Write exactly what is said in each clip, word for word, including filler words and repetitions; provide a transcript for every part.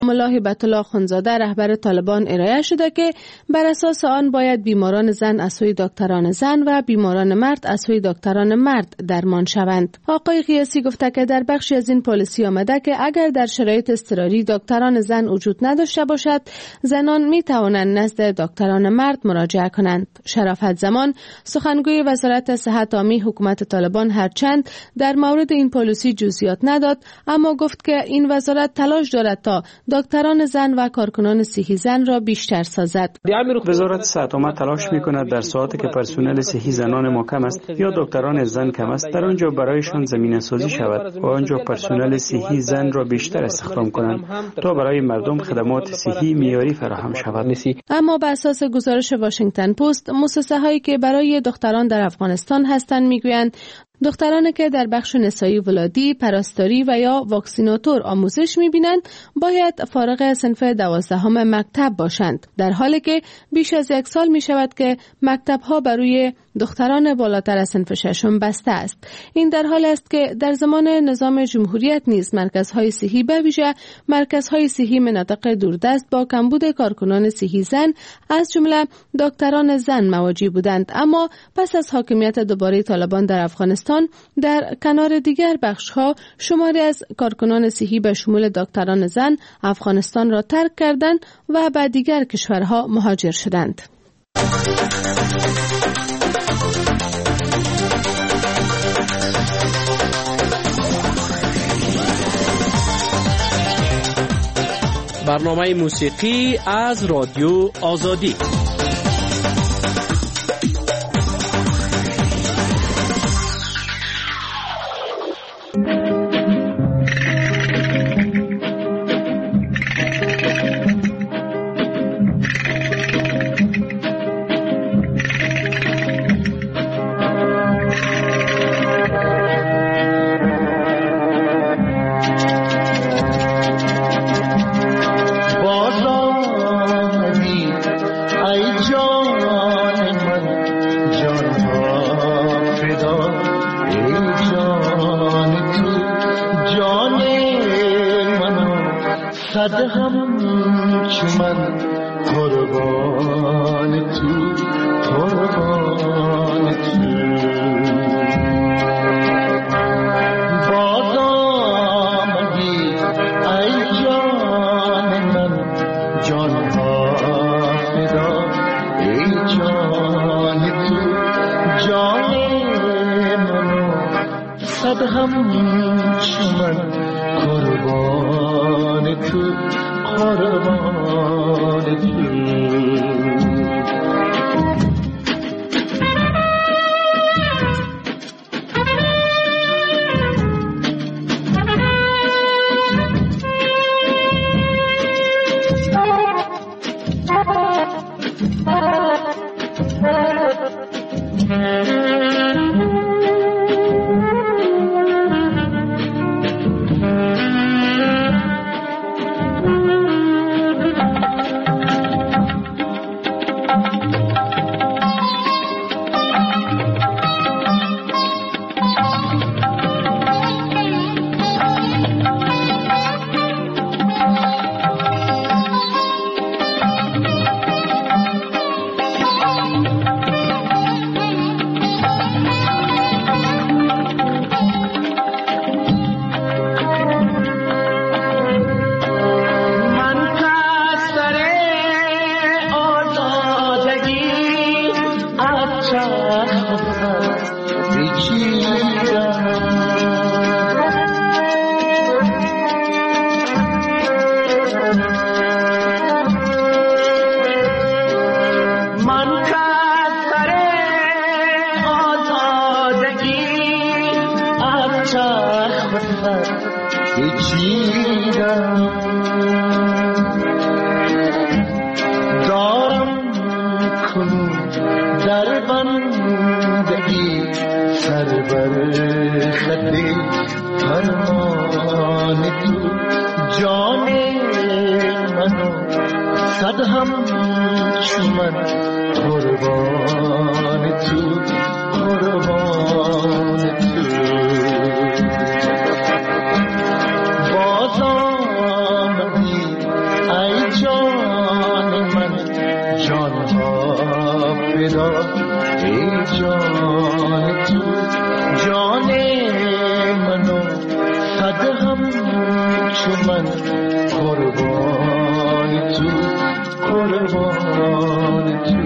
ملا هبت الله خونزاده رهبر طالبان ارائه شده که بر اساس آن باید بیماران زن از سوی دکتران زن و بیماران مرد از سوی دکتران مرد درمان شوند. آقای قیاسی گفته که در بخشی از این پالیسی آمده که اگر در شرایط اضطراری دکتران زن وجود نداشته باشد، زنان می توانند نزد دکتران مرد مراجعه کنند. شرافت زمان سخنگوی وزارت صحت عامه حکومت طالبان هرچند در مورد این پالیسی جزئیات نداد، اما گفت که این وزارت تلاش دارد تا دکتران زن و کارکنان صحی زن را بیشتر سازد. وزارت صحت عامه تلاش می‌کند در ساعاتی که پرسنل صحی زنان ما کم است یا دکتران زن کم است، در آنجا برایشان زمینه سازی شود و آنجا پرسنل صحی زن را بیشتر استخدام کنند تا برای مردم خدمات صحی معیاری فراهم شود. اما بر اساس گزارش واشنگتن پست، مؤسسه هایی که برای دختران در افغانستان هستند میگویند دخترانی که در بخش نسایی ولادی، پرستاری و یا واکسیناتور آموزش می‌بینند باید فارغ صنف دوازدهم مکتب باشند، در حالی که بیش از یک سال می‌شود که مکتب‌ها برای دختران بالاتر از صنف ششم بسته است. این در حال است که در زمان نظام جمهوریت نیز مرکزهای صحی به ویژه مرکزهای صحی مناطق دوردست با کمبود کارکنان صحی زن از جمله دکتران زن مواجه بودند، اما پس از حاکمیت دوباره طالبان در افغانستان در کنار دیگر بخش‌ها شماری از کارکنان صحی به شمول دکتران زن افغانستان را ترک کردند و به دیگر کشورها مهاجر شدند. برنامه موسیقی از رادیو آزادی. من قربان تو قربان تو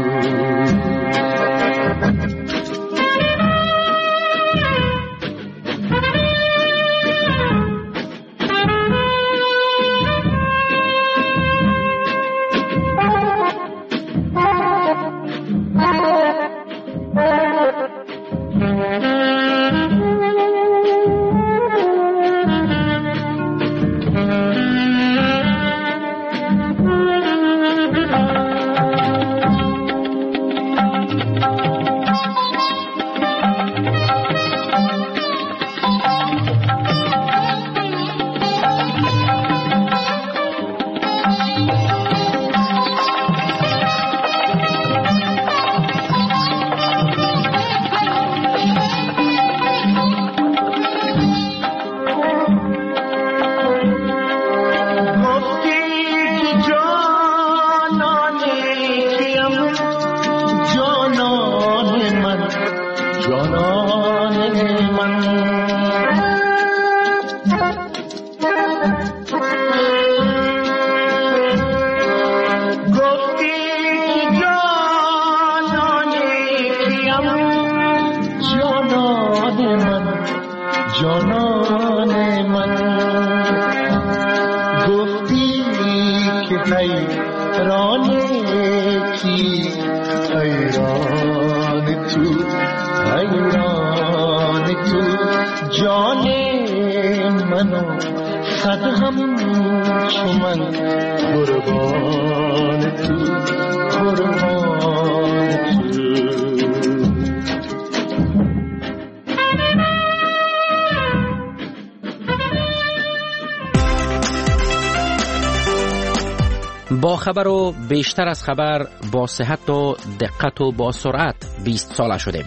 با خبر و بیشتر از خبر، با صحت و دقت و با سرعت بیست ساله شدیم.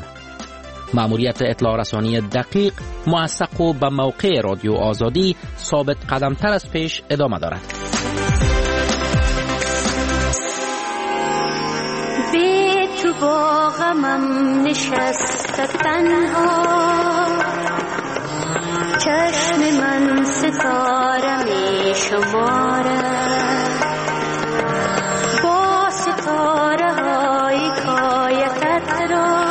مأموریت اطلاع رسانی دقیق، موثق و به موقع رادیو آزادی ثابت قدمتر از پیش ادامه دارد. به تو با غمم نشسته تنها، چشم من ستاره می شمارد، با ستاره های کایتت را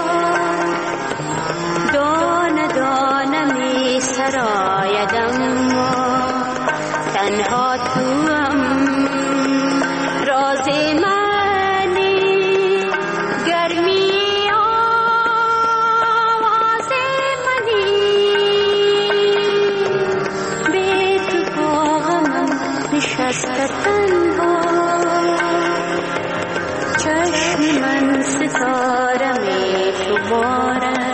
دانه دانه می سرایدم، تنها تو هم راز منی، گرمی آواز منی، به تو با غمم نشسته تنها، چشم من ستاره می شمارد.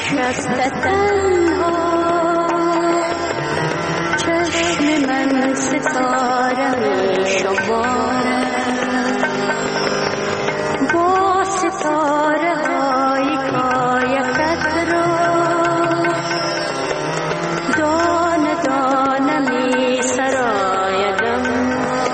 نشسته تنها چشم من ستاره می شمارد با ستاره های کایفت را دانه دانه می سرایدم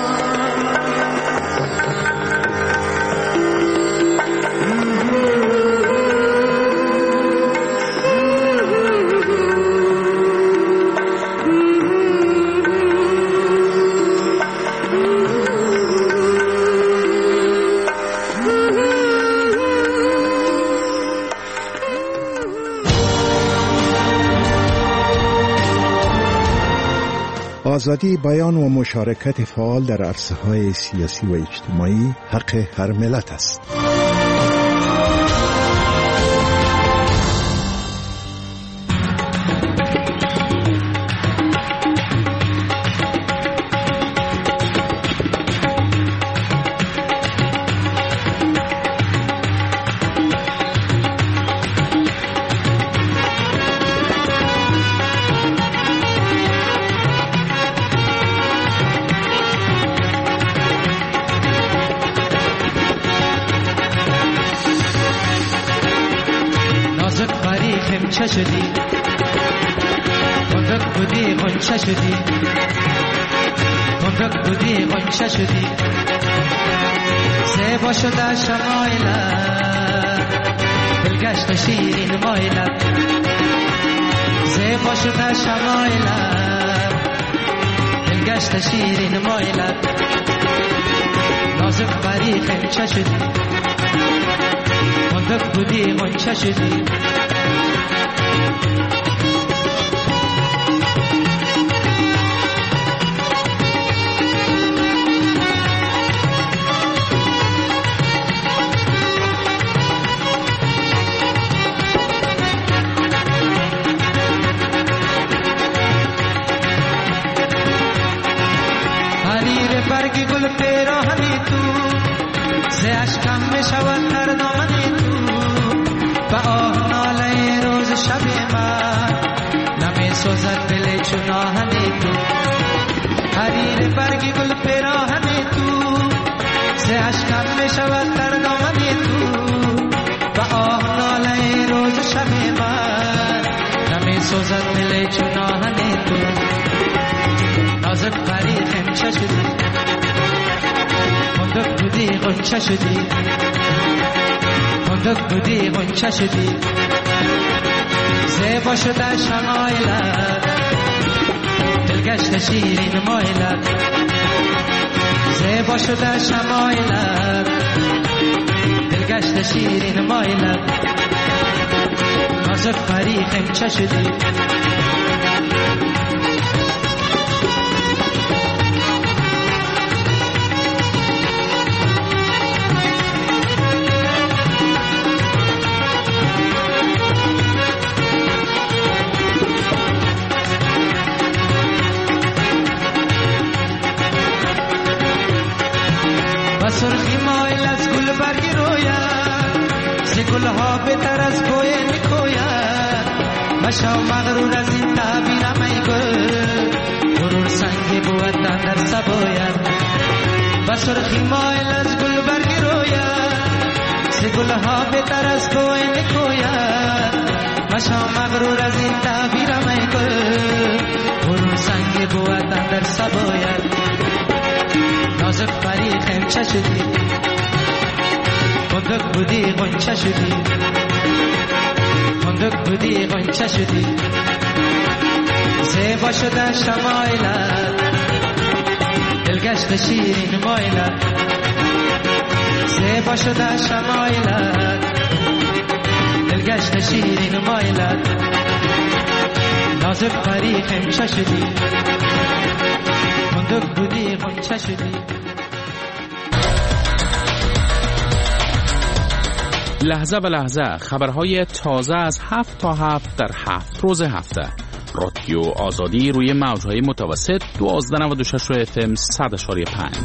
آزادی بیان و مشارکت فعال در عرصه‌های سیاسی و اجتماعی حق هر ملت است. غنچه شدی تندک بودی غنچه شدی تندک بودی غنچه شدی زیبا شده شمایلت دلگشت شیرین مایلت زیبا شده شمایلت دلگشت شیرین مایلت نازک بری غنچه شدی تندک بودی غنچه شدی برگی گل پیراهنی تو ز اشکم میشود هر دامنی تو و آه ناله روز شب من نمی سوزد دل چون آهنی تو حریر برگی گل پیراهنی تو ز اشکم میشود هر دامنی تو و آه ناله روز شب من نمی سوزد دل چون آهنی تو نازک پری خمچه شدی تندک بودی غنچه شدی تندک بودی غنچه شدی زیبا شده شمایلت دلگشت شیرین مایلت زیبا شده شمایلت دلگشت شیرین مایلت نازک پری خمچه شدی سرخی مایل از گل برگی روید ز گلها بهتر از بوی میکوید مشو مغرور از این تعبیرم ای گل غرور سنگی بود در سباید و سرخی مایل از گل برگی روید ز گلها بهتر از بوی میکوید مشو مغرور از این تعبیرم ای گل غرور سنگی بود در سباید نازک پری خمچه شدی تندک بودی غنچه شدی تندک بودی غنچه شدی زیبا شده شمایلت دلگشت شیرین مایلت زیبا شده شمایلت دلگشت شیرین مایلت نازک پری خمچه شدی تندک بودی غنچه شدی. لحظه به لحظه خبرهای تازه از هفت تا هفت در هفت روز هفته. رادیو آزادی روی موجهای متوسط دوازده نود و شش اف ام صد اشاری پنج.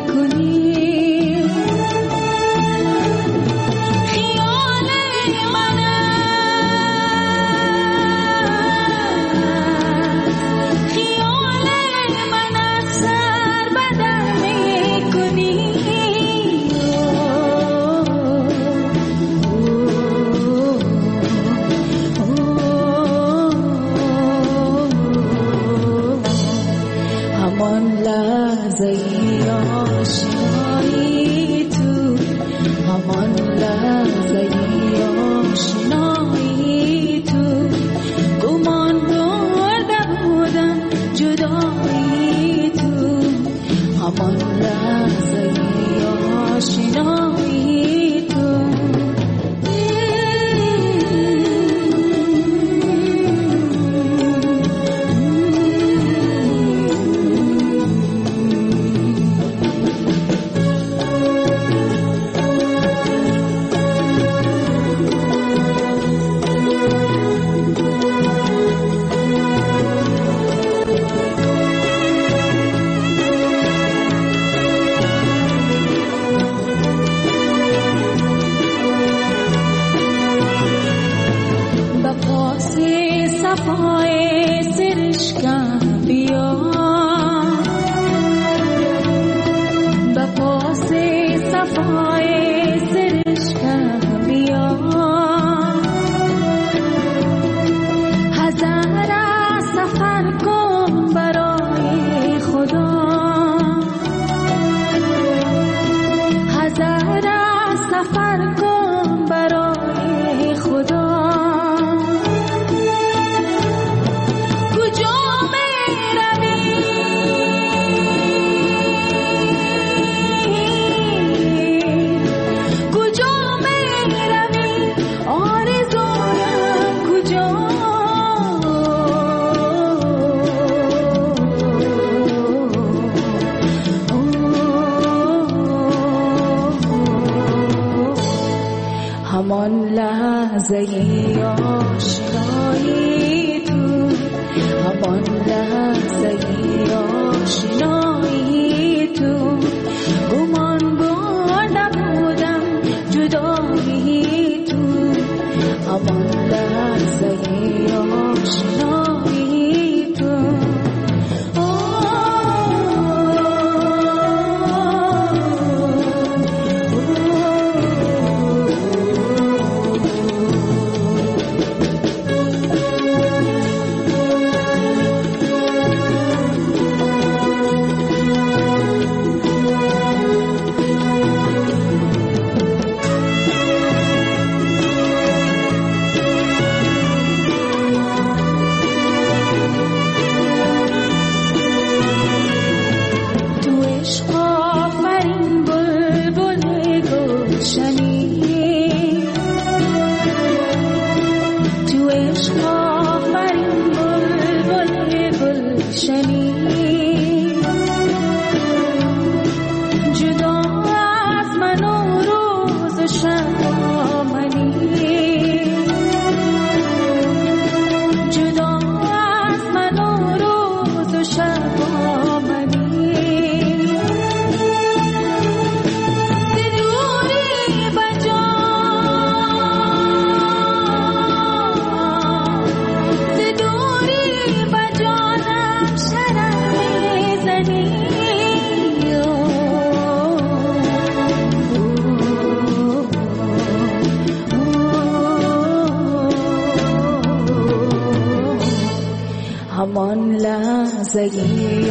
لحظه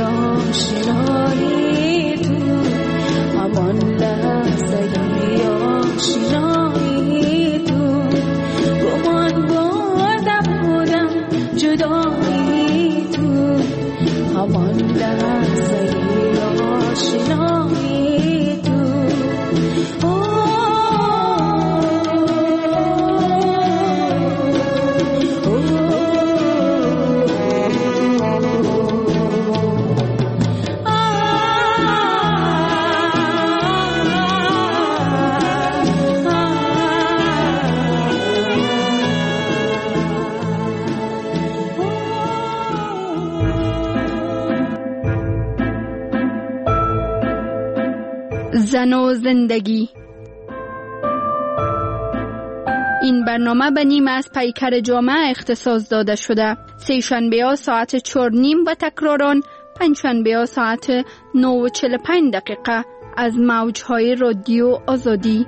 آشنایی تو، همان لحظه آشنایی تو، گمان بردم بودم جدایی تو، همان لحظه آشنایی تو. Oh زن و زندگی. این برنامه به نیم از پیکر جامعه اختصاص داده شده. سه شنبه ها ساعت چهار نیم و تکراران پنج شنبه ها ساعت نه و چهل و پنج دقیقه از موجهای رادیو آزادی.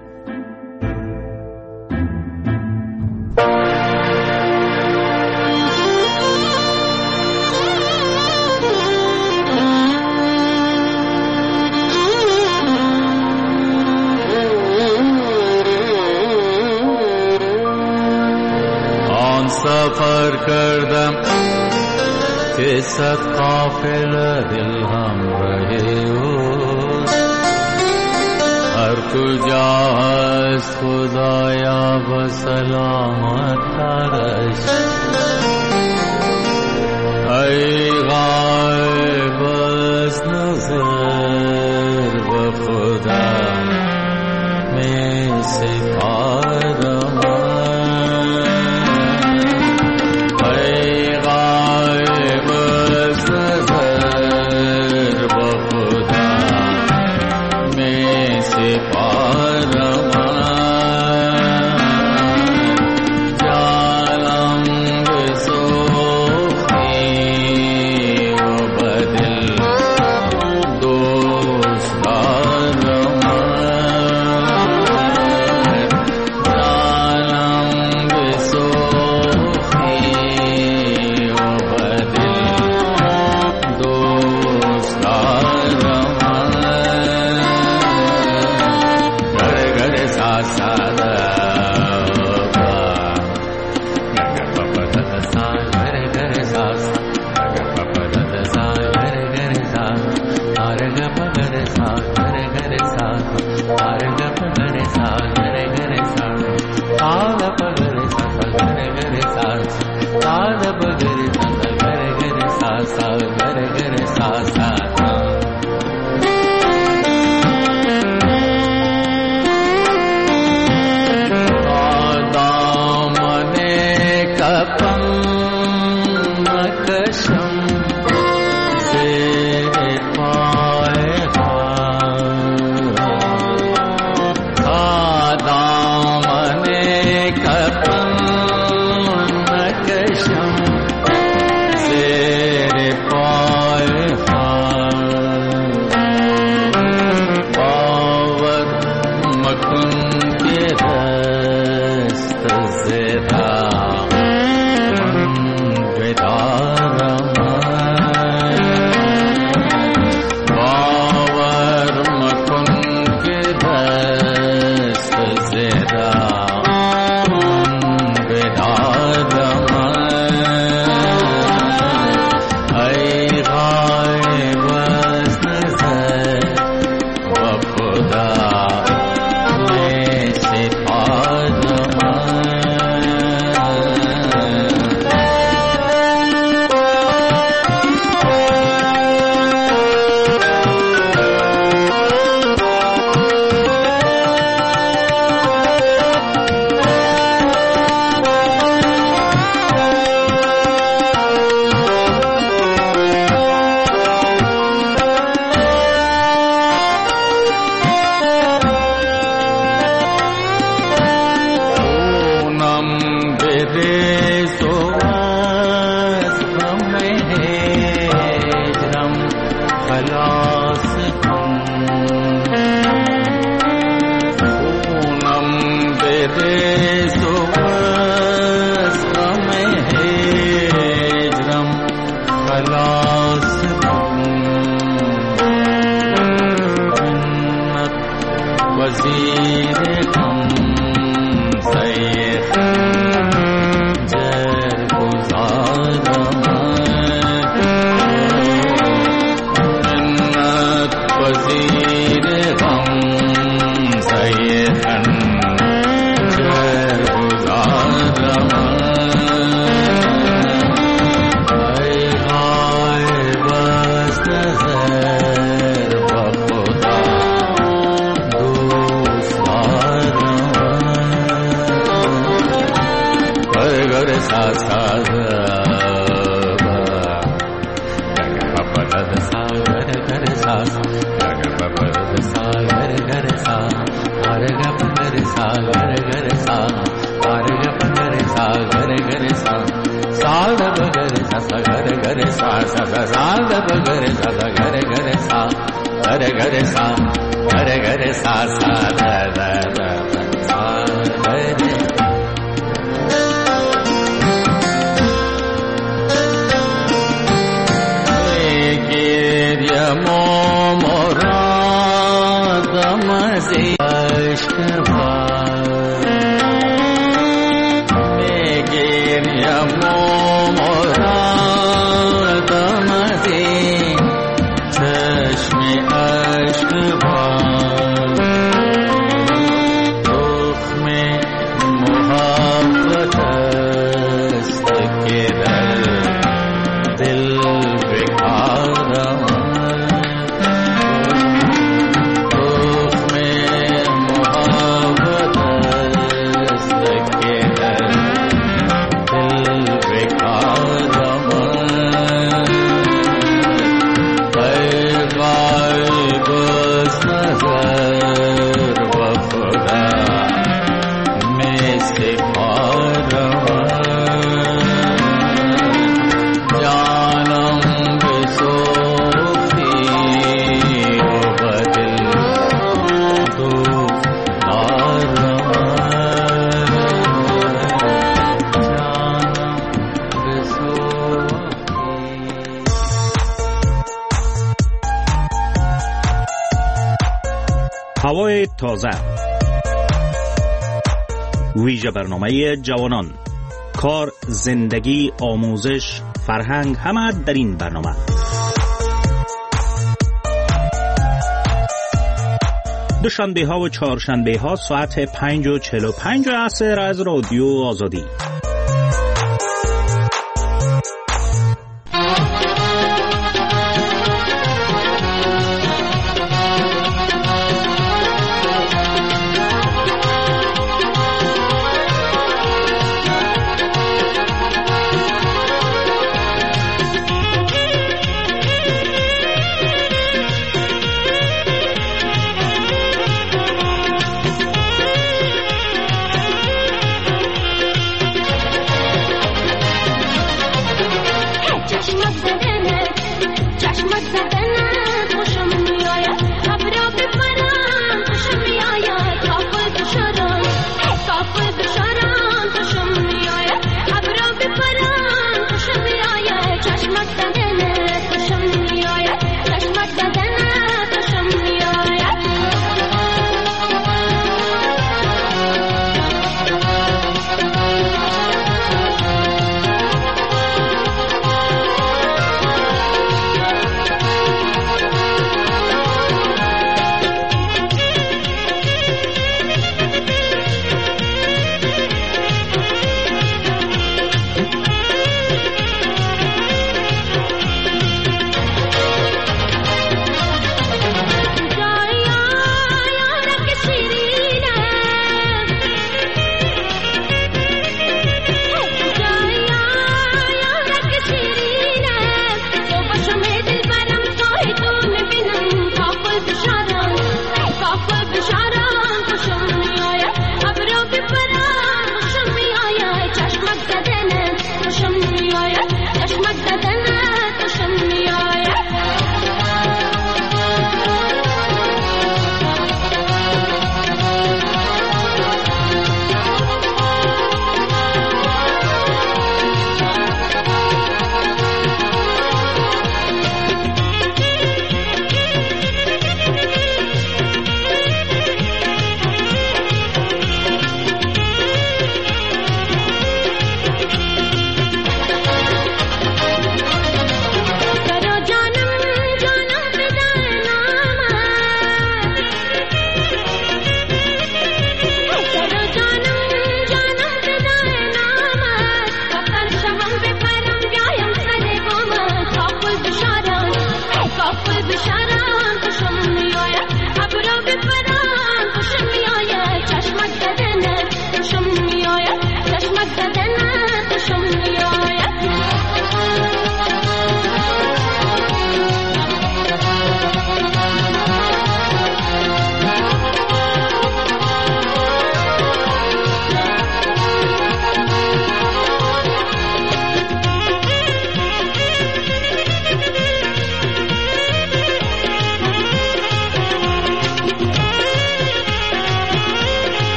سفر کردم که صد قافله دل همراه او، هر کجا هست خدایا به سلامت ترش. ای غایب از نظر به خدا می سپارم، sa sa sa da pa ga re sa da ga re ga re sa ga re ga re sa ga re ga re sa sa da da da sa ga re Girya mo morad mazi ashkwa Girya mo morad mazi chashme ashkwa Dukh mein mohabbat ast ke dal dil هوای تازه، ویژه برنامه جوانان، کار، زندگی، آموزش، فرهنگ، همه در این برنامه. دوشنبه ها و چهارشنبه ها ساعت پنج و چهل و پنج عصر از رادیو آزادی.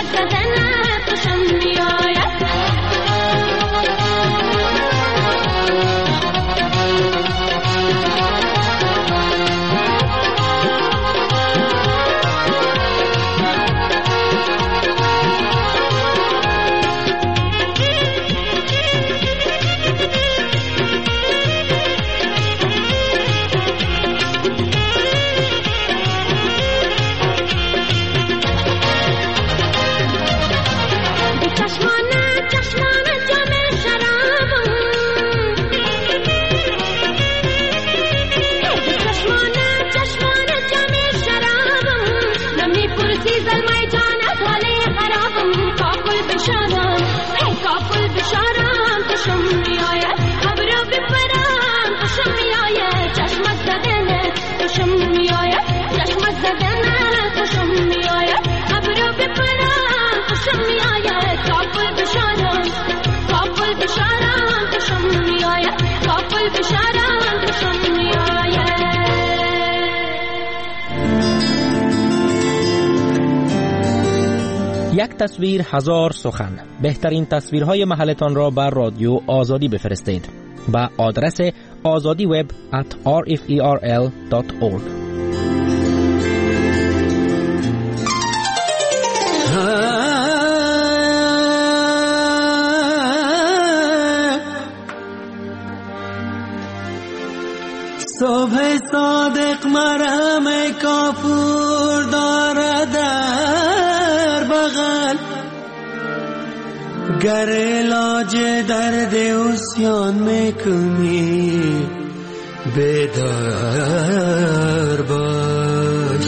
چشمت زدن خوشم میآید. یک تصویر هزار سخن. بهترین تصویرهای محلتان را بر رادیو آزادی بفرستید با آدرس azadi web at r f e r l dot org. صبح صادق مرهم کافور دارد در بغل، گر علاج درد عصیان میکنی بیدار باش.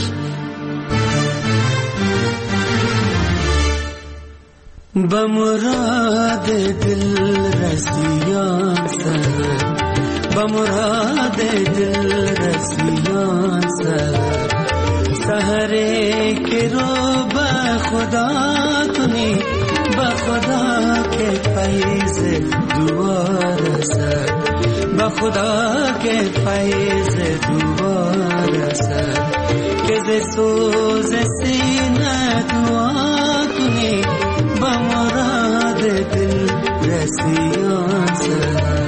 به مراد دل رسیان سر، به مراد دل رسیان سر، سحره که رو به خدا کنی، به خدا که فیض دوار سر، به خدا که فیض دوار سر، که ز سوز سینه دعا کنی، به مراد دل رسیان سر.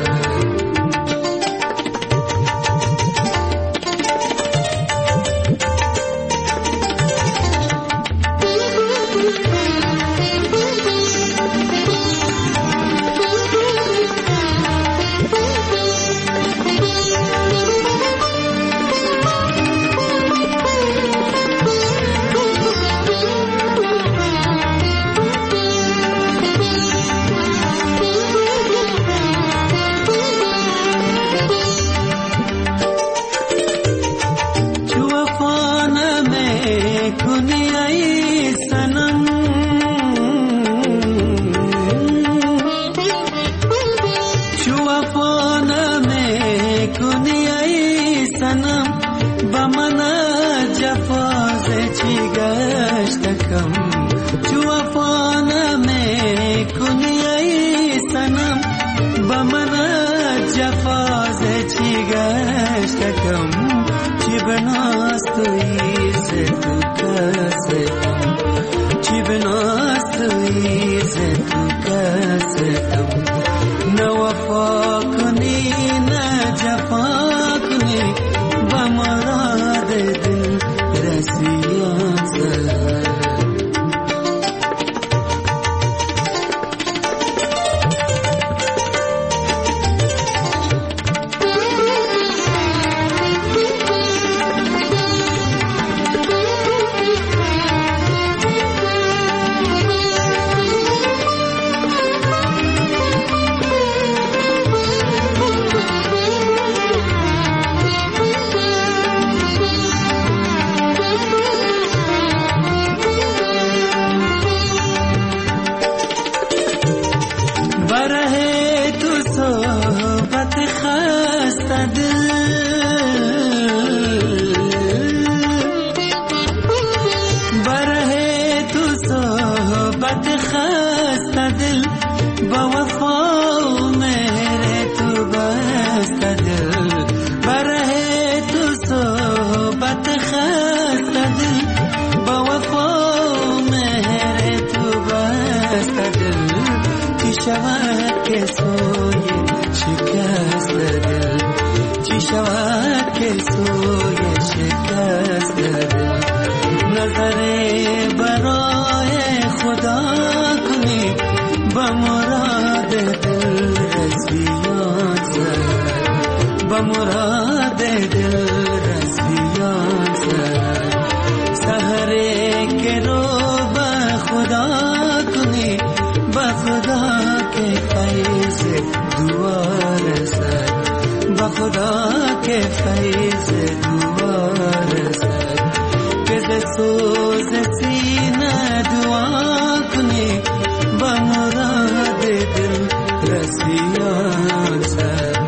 برای خدا کنی با مراد دل رسیان زد با مراد دل رسیان زد سحره که رو با خدا کنی با خدا که فیض دوار زد با خدا که فیض دوار زد که ز سوز سینه دعا کنی با مراد دل رسیان زد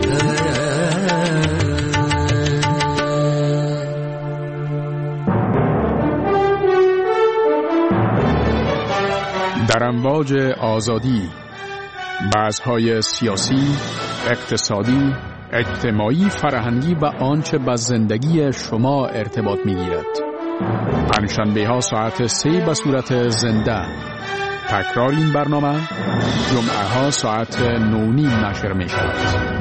در امواج آزادی بحث‌های سیاسی، اقتصادی، اجتماعی، فرهنگی و آنچه با زندگی شما ارتباط می‌گیرد. پنجشنبه ها ساعت سه به صورت زنده. تکرار این برنامه جمعه ها ساعت نو نیم نشر می شود.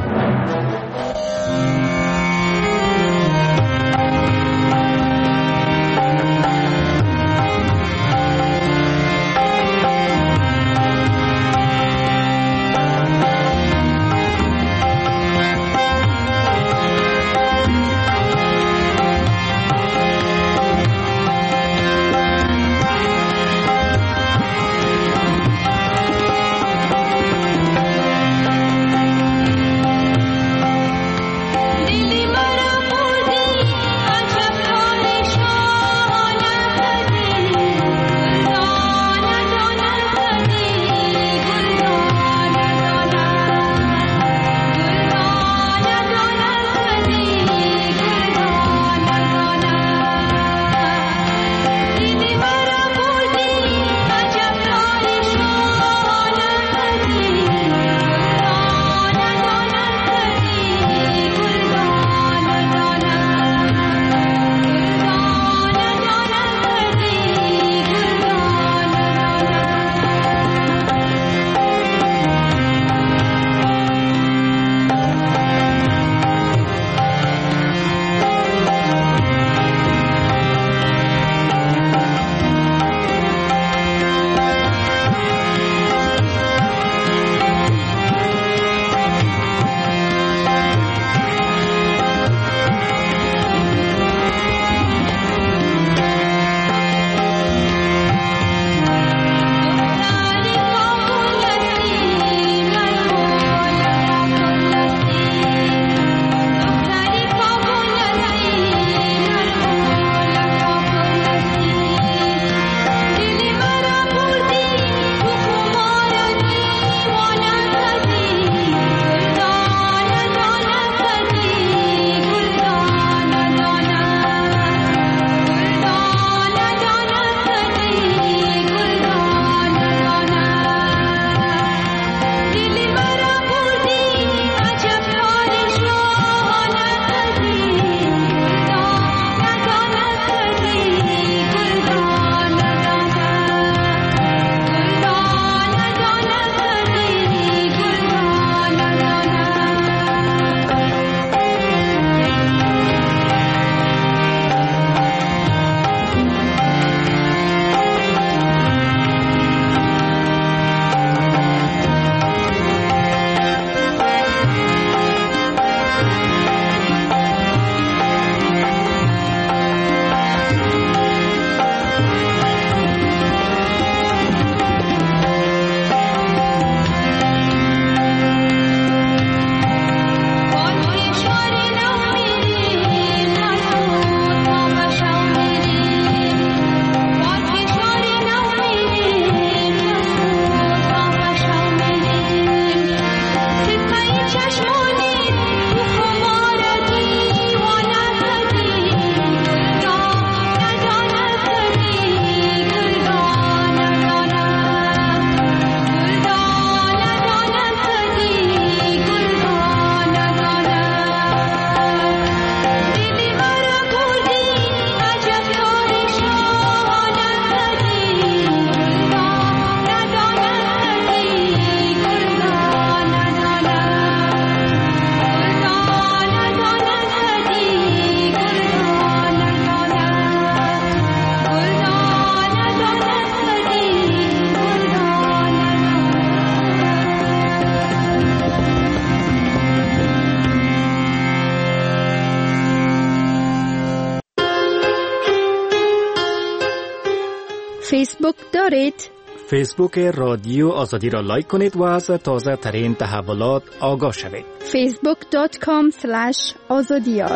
فیسبوک دارید؟ فیسبوک رادیو آزادی را لایک کنید و از تازه ترین تحولات آگاه شوید. فیسبوک دات کام اسلش آزادیار.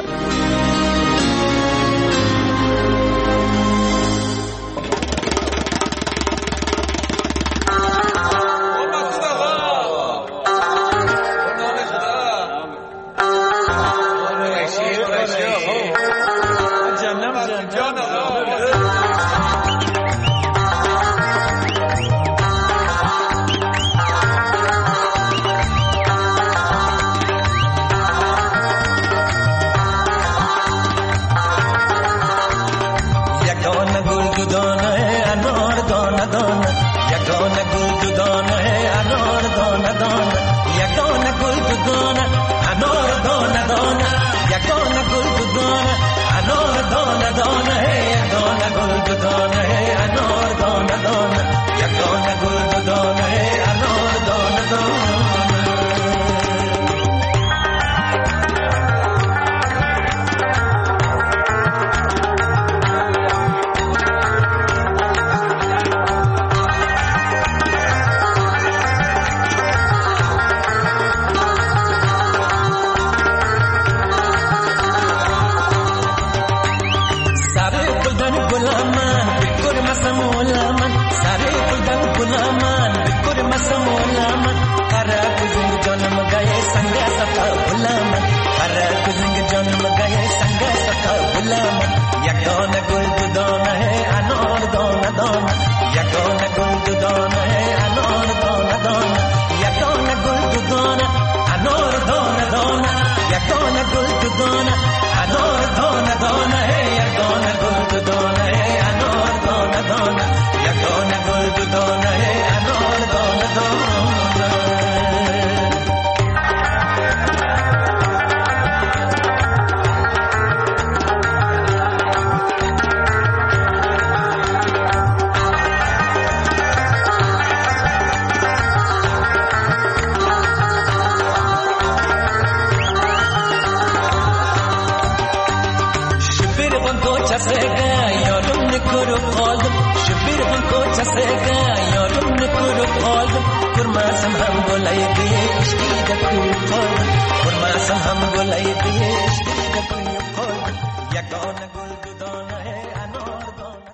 هم گلای دیش دیگه کوی پای یکان گل دو دانه